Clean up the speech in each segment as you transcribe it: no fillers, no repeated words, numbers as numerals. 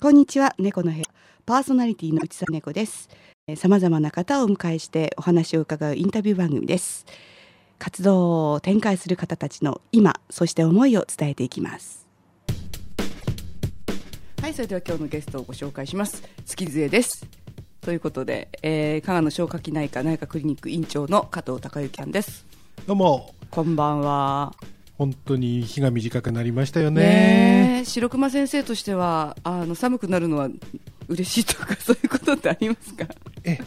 こんにちは、猫の部屋パーソナリティの内沢猫です。さまざまな方をお迎えしてお話を伺うインタビュー番組です。活動を展開する方たちの今、そして思いを伝えていきます。はい、それでは今日のゲストをご紹介します。月杖です。ということで、加賀の消化器内科クリニック院長の加藤孝之さんです。 どうも、 こんばんは。 本当に日が短くなりましたよね。 白熊先生としては寒くなるのは嬉しいとかそういうことってありますか？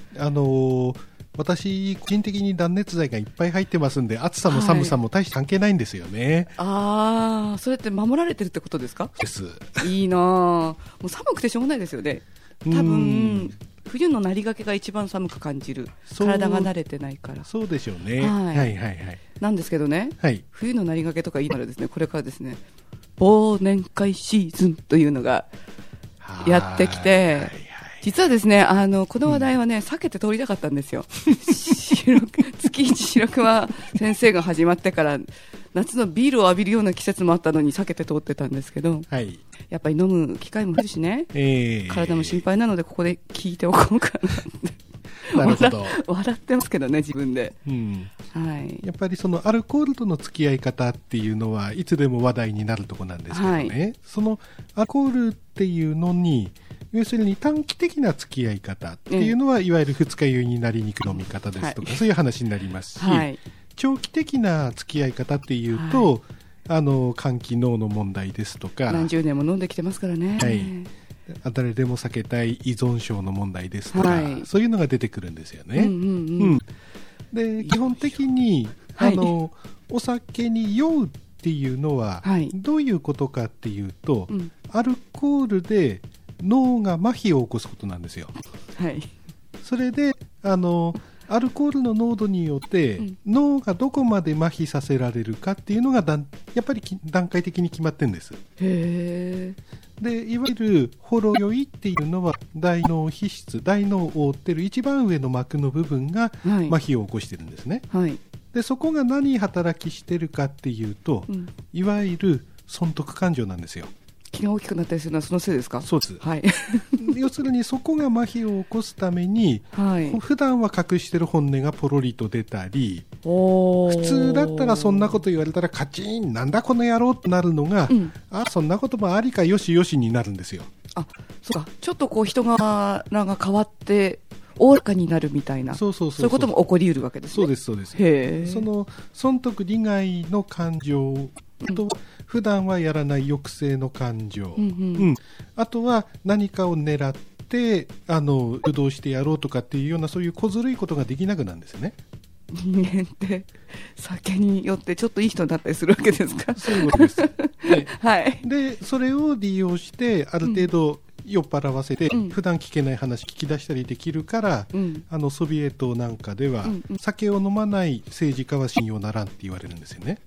私個人的に断熱材がいっぱい入ってますんで、暑さも寒さも大して関係ないんですよね。 それって守られてるってことですか？ です。 いいな。もう寒くてしょうがないですよね。多分冬のなりがけが一番寒く感じる。体が慣れてないから。 そうでしょうね。 なんですけどね、冬のなりがけとか言いながらですね、これからですね、忘年会シーズンというのがやってきて、実はですね、この話題はね、避けて通りたかったんですよ。月一白熊先生が始まってから夏のビールを浴びるような季節もあったのに避けて通ってたんですけど、やっぱり飲む機会も増えるしね、体も心配なのでここで聞いておこうかなってなるほど。 笑ってますけどね、自分で。 やっぱりそのアルコールとの付き合い方っていうのはいつでも話題になるところなんですけどね、そのアルコールっていうのに要するに短期的な付き合い方っていうのは、いわゆる二日酔いになりにくい飲み方ですとか、そういう話になりますし、長期的な付き合い方っていうと、肝機能の問題ですとか、 何十年も飲んできてますからね、 誰でも避けたい依存症の問題ですとか、そういうのが出てくるんですよね。で、基本的にお酒に酔うっていうのは、どういうことかっていうと、アルコールで脳が麻痺を起こすことなんですよ。それでアルコールの濃度によって、脳がどこまで麻痺させられるかっていうのがやっぱり段階的に決まってるんです。で、いわゆるほろ酔いっていうのは大脳皮質、大脳を覆ってる一番上の膜の部分が麻痺を起こしてるんですね。で、そこが何働きしてるかっていうと、いわゆる損得感情なんですよ。 気が大きくなったりするのはそのせいですか？ そうです。要するにそこが麻痺を起こすために、普段は隠してる本音がポロリと出たり、普通だったらそんなこと言われたらカチン、なんだこの野郎ってなるのが、そんなこともありかよしよしになるんですよ。 そうか、ちょっとこう人柄が変わっておおらかになるみたいな、そういうことも起こりうるわけですね。そうです、そうです。その損得利害の感情と普段はやらない抑制の感情、あとは何かを狙って誘導してやろうとかっていうような、そういう小ずるいことができなくなるんですよね。 人間って酒によってちょっといい人になったりするわけですか？ そういうことです。で、それを利用してある程度酔っ払わせて、普段聞けない話聞き出したりできるから、ソビエトなんかでは、酒を飲まない政治家は信用ならんって言われるんですよね。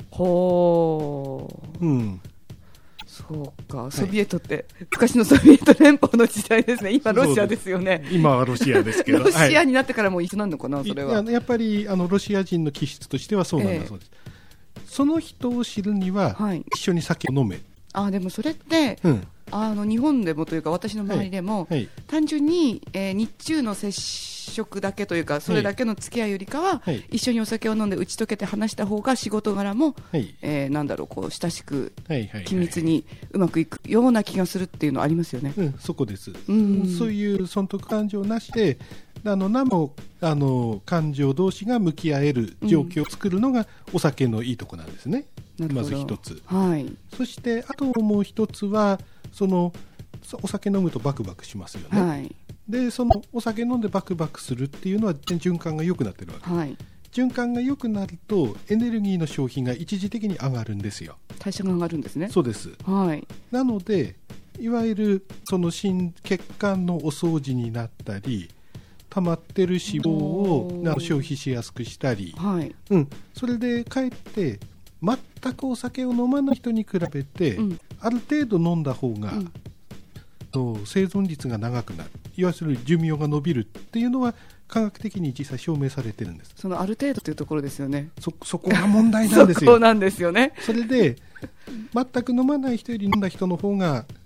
そうか、ソビエトって、昔のソビエト連邦の時代ですね。今ロシアですよね。 今はロシアですけど、 ロシアになってからもういつなのかな、それは。 やっぱりロシア人の気質としてはそうなんだそうです。その人を知るには、一緒に酒を飲め。 でもそれって、日本でもというか私の周りでも、単純に、日中の接触だけというかそれだけの付き合いよりかは、一緒にお酒を飲んで打ち解けて話した方が仕事柄も、なんだろう、こう親しく緊密にうまくいくような気がするっていうのはありますよね。 そこです。そういう損得感情なしで何も感情同士が向き合える状況を作るのがお酒のいいとこなんですね。まず一つ、そしてあともう一つはお酒飲むとバクバクしますよね。で、そのお酒飲んでバクバクするっていうのは循環が良くなってるわけです。循環が良くなるとエネルギーの消費が一時的に上がるんですよ。 代謝が上がるんですね。 そうです。なのでいわゆるその血管のお掃除になったり、溜まってる脂肪を消費しやすくしたり、それでかえって全くお酒を飲まない人に比べて、ある程度飲んだ方が、生存率が長くなる、いわゆる寿命が伸びるっていうのは科学的に実際証明されてるんです。 そのある程度というところですよね。 そこが問題なんですよ。 そこなんですよね。 それで全く飲まない人より飲んだ人の方が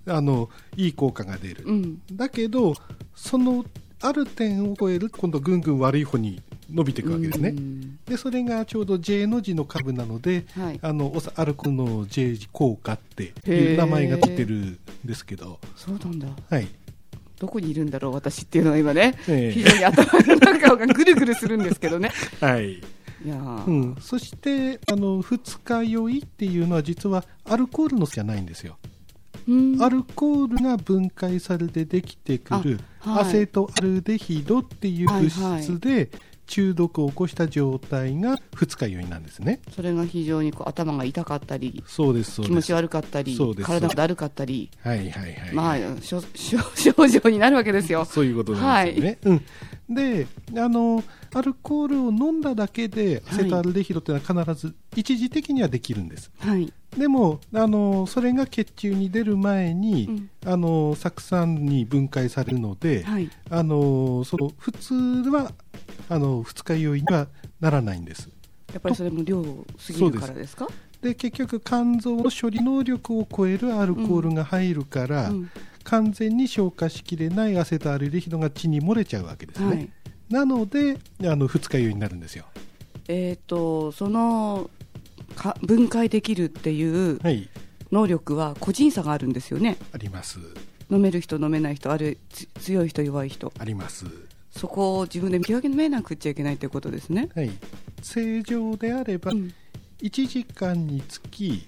いい効果が出る、だけどそのある点を超えると今度ぐんぐん悪い方に伸びていくわけですね、でそれがちょうど J の字の株なので、アルコールの J 字効果っていう名前がついてるんですけど。 そうなんだ。 はい、 どこにいるんだろう私っていうのは今ね、非常に頭の中がぐるぐるするんですけどね。 はい、いや、そして二日酔いっていうのは実はアルコールのせいじゃないんですよ。アルコールが分解されてできてくるアセトアルデヒドっていう物質で中毒を起こした状態が二日酔いなんですね。 それが非常に頭が痛かったり、 そうですそうです、 気持ち悪かったり、体がだるかったり、症状になるわけですよ。 そういうことなんですよね。でアルコールを飲んだだけでアセトアルデヒドっていうのは必ず一時的にはできるんです、でもそれが血中に出る前に、酢酸に分解されるので、その普通は二日酔いにはならないんです。 やっぱりそれも量過ぎるからですか？ で結局肝臓の処理能力を超えるアルコールが入るから、完全に消化しきれないアセトアルデヒドが血に漏れちゃうわけですね、なので二日酔いになるんですよ。 その分解できるっていう能力は個人差があるんですよね。 あります。 飲める人飲めない人、ある強い人弱い人あります。そこを自分で見極めなくちゃいけないということですね。 正常であれば、1時間につき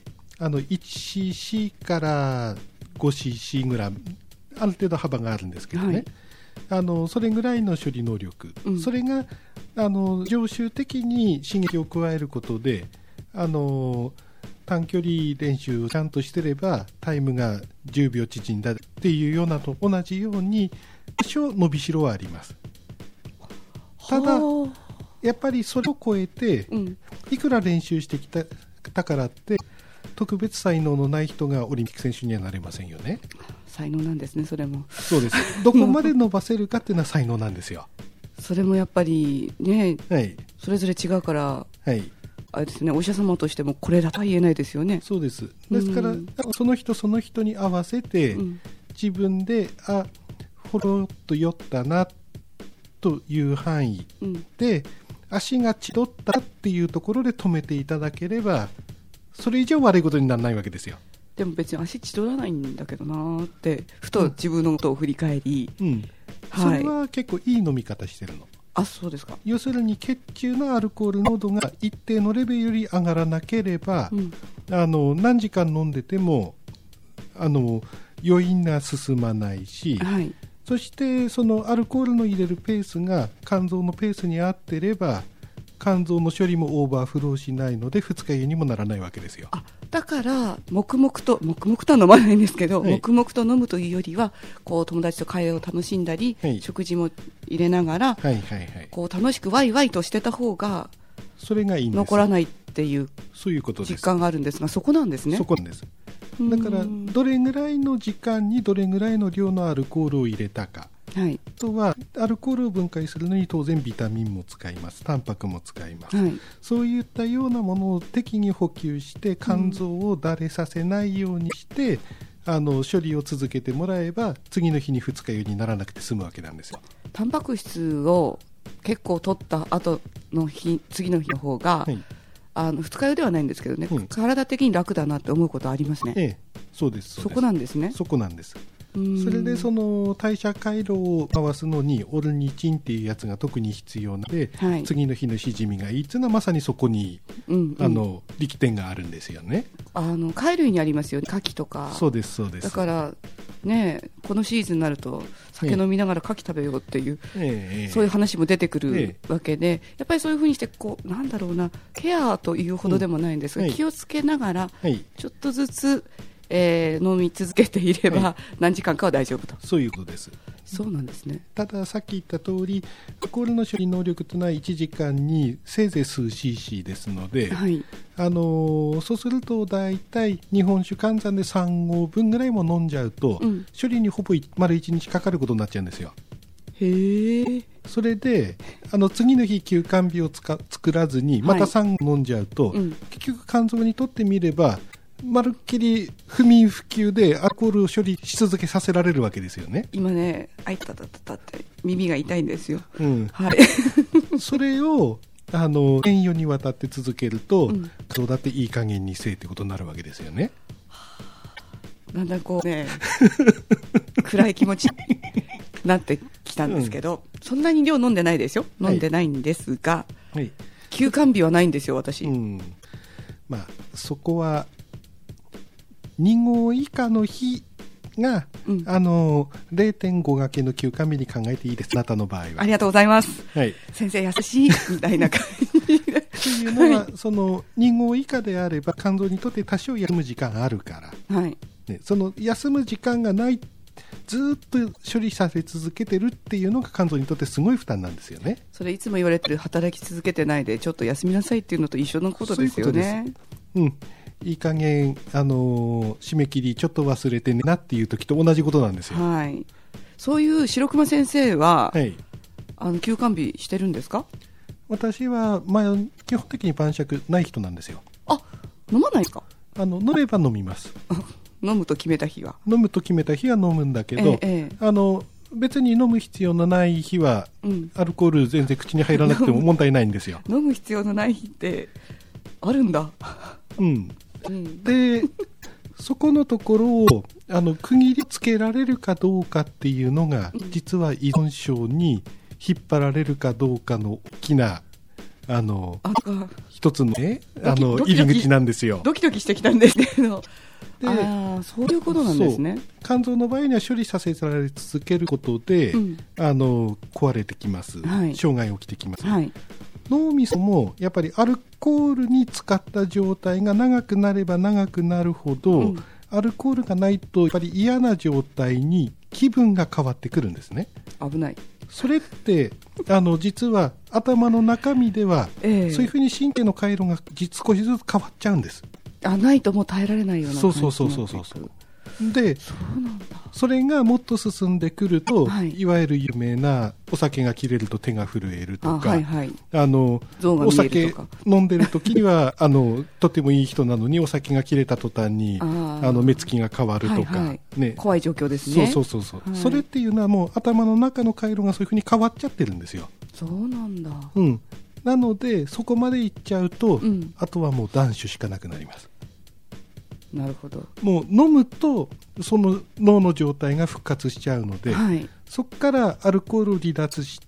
1cc から 5cc ぐらいある程度幅があるんですけどね、それぐらいの処理能力、それが常習的に刺激を加えることで短距離練習をちゃんとしてればタイムが10秒縮んだっていうようなと同じように多少伸びしろはあります。ただやっぱりそれを超えて、いくら練習してきたからって特別才能のない人がオリンピック選手にはなれませんよね。 才能なんですね。それもそうです。どこまで伸ばせるかっていうのは才能なんですよ。 それもやっぱりね、それぞれ違うから、あれですね、お医者様としてもこれだとは言えないですよね。 そうです。ですから、その人その人に合わせて、自分でほろっと酔ったなという範囲で、足が血取ったっていうところで止めていただければそれ以上悪いことにならないわけですよ。 でも別に足血取らないんだけどなってふと自分のことを振り返り、 それは結構いい飲み方してるの。 そうですか。 要するに血中のアルコール濃度が一定のレベルより上がらなければ、何時間飲んでても余韻が進まないし、そしてそのアルコールの入れるペースが肝臓のペースに合ってれば肝臓の処理もオーバーフローしないので二日酔いにもならないわけですよ。 だから黙々とは飲まないんですけど、黙々と飲むというよりはこう友達と会話を楽しんだり、食事も入れながら、こう楽しくワイワイとしてた方がそれがいいんです。 残らないっていう実感があるんですが、そこなんですね。 そこなんです。だからどれぐらいの時間にどれぐらいの量のアルコールを入れたか、あとはアルコールを分解するのに当然ビタミンも使います、タンパクも使います、そういったようなものを適宜補給して肝臓をだれさせないようにして、処理を続けてもらえば次の日に二日酔いにならなくて済むわけなんですよ。 タンパク質を結構取った後の日、次の日の方が、二日酔いではないんですけどね、体的に楽だなって思うことありますね。 そうです。 そこなんですね。 そこなんです。それでその代謝回路を回すのにオルニチンっていうやつが特に必要なので、次の日のしじみがいいっていうのはまさにそこに、力点があるんですよね。 貝類にありますよね、牡蠣とか。 そうです。 だからね、このシーズンになると酒飲みながら牡蠣食べようっていう、そういう話も出てくるわけで、やっぱりそういうふうにしてなんだろうな、ケアというほどでもないんですが、気をつけながら、ちょっとずつ飲み続けていれば、何時間かは大丈夫と。 そういうことです。 そうなんですね。 たださっき言った通りアルコールの処理能力というのは1時間にせいぜい数 cc ですので、そうすると大体日本酒換算で3合分ぐらいも飲んじゃうと、処理にほぼ丸1日かかることになっちゃうんですよ。それで次の日休肝日を作らずにまた3合飲んじゃうと、結局肝臓にとってみればまるっきり不眠不休でアルコールを処理し続けさせられるわけですよね。 今ね、あいたたたたって耳が痛いんですよ。はい。 それを年余にわたって続けると、そうだっていい加減にせえってことになるわけですよね。 だんだんこうね、暗い気持ちになってきたんですけど、そんなに量飲んでないですよ。飲んでないんですが、休肝日はないんですよ、私。 まあ、そこは2合以下の日が、0.5 掛けの休肝日に考えていいです、あなたの場合は。 ありがとうございます。先生優しいみたいな感じで。 というのは、その2合以下であれば肝臓にとって多少休む時間があるから、その休む時間がない、ずっと処理させ続けてるっていうのが肝臓にとってすごい負担なんですよね。 それいつも言われてる働き続けてないでちょっと休みなさいっていうのと一緒のことですよね。 いい加減締め切りちょっと忘れてねなっていう時と同じことなんですよ。 そういう白熊先生は、休肝日してるんですか？ 私は、基本的に晩酌ない人なんですよ。 飲まないですか？ 飲めば飲みます。 飲むと決めた日は飲むんだけど、別に飲む必要のない日は、アルコール全然口に入らなくても問題ないんですよ。 飲む必要のない日ってあるんだ。 でそこのところを区切りつけられるかどうかっていうのが、実は依存症に引っ張られるかどうかの大きな一つのね入り口なんですよ。 ドキドキしてきたんですけど。そういうことなんですね。 肝臓の場合には処理させられ続けることで、壊れてきます、障害起きてきます、脳みそもやっぱりアルコールに使った状態が長くなれば長くなるほど、アルコールがないとやっぱり嫌な状態に気分が変わってくるんですね。 危ない。 それって実は頭の中身では、そういうふうに神経の回路が少しずつ変わっちゃうんです。 ないともう耐えられないような感じになっていく。 そうで、それがもっと進んでくると、いわゆる有名なお酒が切れると手が震えるとか、お酒飲んでる時にはとてもいい人なのにお酒が切れた途端に目つきが変わるとか、 怖い状況ですね。 それっていうのはもう頭の中の回路がそういうふうに変わっちゃってるんですよ。 そうなんだ。 なのでそこまでいっちゃうと、あとはもう断酒しかなくなります。 なるほど。 もう飲むとその脳の状態が復活しちゃうので、そこからアルコールを離脱して、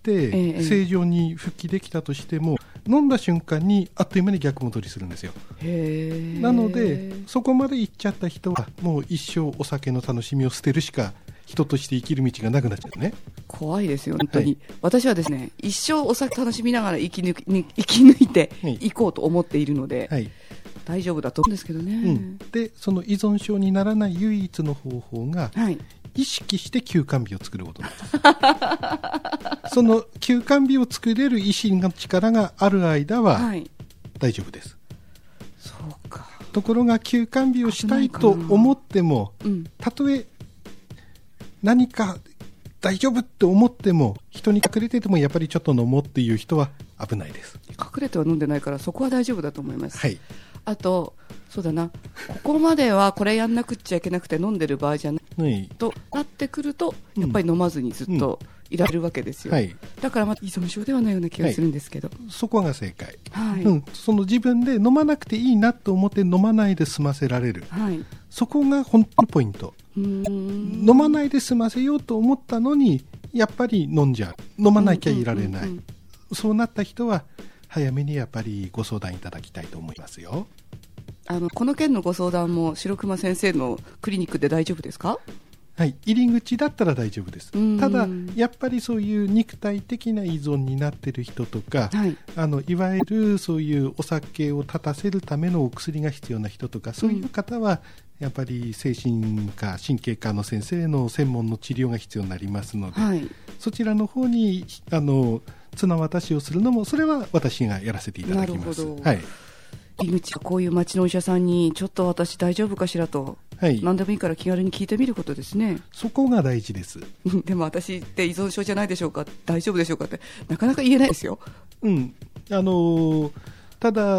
正常に復帰できたとしても、飲んだ瞬間にあっという間に逆戻りするんですよ。なのでそこまで行っちゃった人はもう一生お酒の楽しみを捨てるしか人として生きる道がなくなっちゃうね。 怖いですよ本当に、私はですね、一生お酒楽しみながら生き抜いていこうと思っているので、大丈夫だと思うんですけどね。でその依存症にならない唯一の方法が、意識して休肝日を作ることなんですその休肝日を作れる意志の力がある間は大丈夫です。 そうか。 ところが休肝日をしたいと思っても、たとえ何か大丈夫って思っても、人に隠れててもやっぱりちょっと飲もうっていう人は危ないです。 隠れては飲んでないからそこは大丈夫だと思います。あとそうだな、ここまではこれやんなくっちゃいけなくて飲んでる場合じゃないとなってくると、やっぱり飲まずにずっといられるわけですよ。だから依存症ではないような気がするんですけど、 そこが正解。その自分で飲まなくていいなと思って飲まないで済ませられる、そこが本当のポイント。飲まないで済ませようと思ったのにやっぱり飲んじゃう、飲まなきゃいられない、そうなった人は早めにやっぱりご相談いただきたいと思いますよ。 この件のご相談も白熊先生のクリニックで大丈夫ですか？ 入り口だったら大丈夫です。ただやっぱりそういう肉体的な依存になっている人とか、いわゆるそういうお酒を断たせるためのお薬が必要な人とか、そういう方はやっぱり精神科神経科の先生の専門の治療が必要になりますので、そちらの方に綱渡しをするのも、それは私がやらせていただきます。 井口はこういう町のお医者さんにちょっと私大丈夫かしらと、何でもいいから気軽に聞いてみることですね。 そこが大事ですでも私って依存症じゃないでしょうか、大丈夫でしょうかってなかなか言えないですよ。 ただ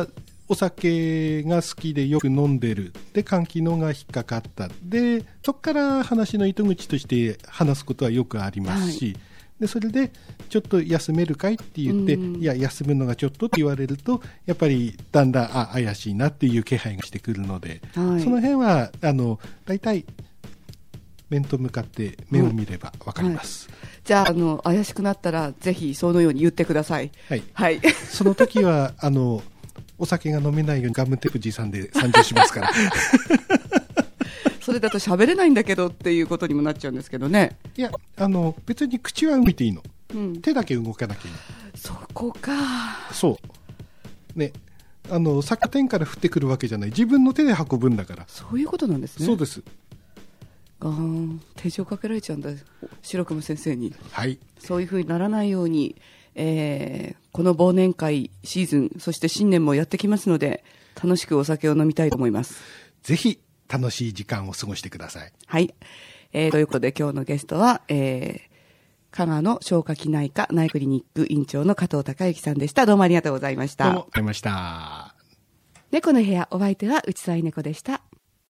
お酒が好きでよく飲んでる。で、肝機能が引っかかった。で、そこから話の糸口として話すことはよくありますし、で、それで、ちょっと休めるかいって言って、いや、休むのがちょっとって言われると、やっぱりだんだん、怪しいなっていう気配がしてくるので、その辺は、大体、面と向かって目を見ればわかります。 じゃあ、怪しくなったら、ぜひそのように言ってください。 はい。はい。その時は、お酒が飲めないようにガムテープ持参で参上しますから。 それだと喋れないんだけどっていうことにもなっちゃうんですけどね。 いや、別に口は動いていいの。手だけ動かなきゃいい。 そこか。 そう。ね。作家店から降ってくるわけじゃない。自分の手で運ぶんだから。 そういうことなんですね。 そうです。 手錠かけられちゃうんだ、白熊先生に。 はい。 そういうふうにならないように、この忘年会シーズン、そして新年もやってきますので、楽しくお酒を飲みたいと思います。 ぜひ、楽しい時間を過ごしてください。 はい。ということで、今日のゲストは、加賀の消化器内科内クリニック院長の加藤孝之さんでした。どうもありがとうございました。 どうもありがとうございました。 猫の部屋、お相手は内沢猫でした。